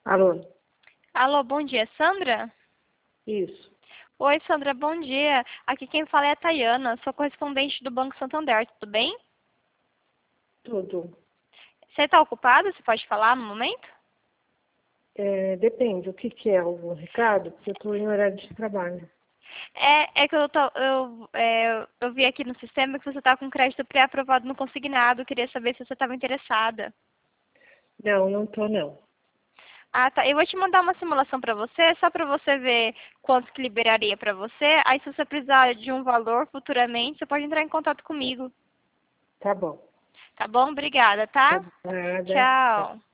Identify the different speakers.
Speaker 1: Alô?
Speaker 2: Alô, bom dia, Sandra?
Speaker 1: Isso,
Speaker 2: Oi, Sandra, bom dia. Aqui quem fala é a Tayana, sou correspondente do Banco Santander, tudo bem?
Speaker 1: tudo.
Speaker 2: Você está ocupado? Você pode falar no momento?
Speaker 1: Depende, o que que é o recado? Porque eu estou em horário de trabalho.
Speaker 2: É que eu vi aqui no sistema que você está com crédito pré-aprovado no consignado, queria saber se você estava interessada.
Speaker 1: Não, não estou não.
Speaker 2: Ah, tá. Eu vou te mandar uma simulação para você, só para você ver quanto que liberaria para você. Aí, se você precisar de um valor futuramente, você pode entrar em contato comigo.
Speaker 1: Tá bom.
Speaker 2: Tá bom? Obrigada, tá?
Speaker 1: Nada.
Speaker 2: Tchau.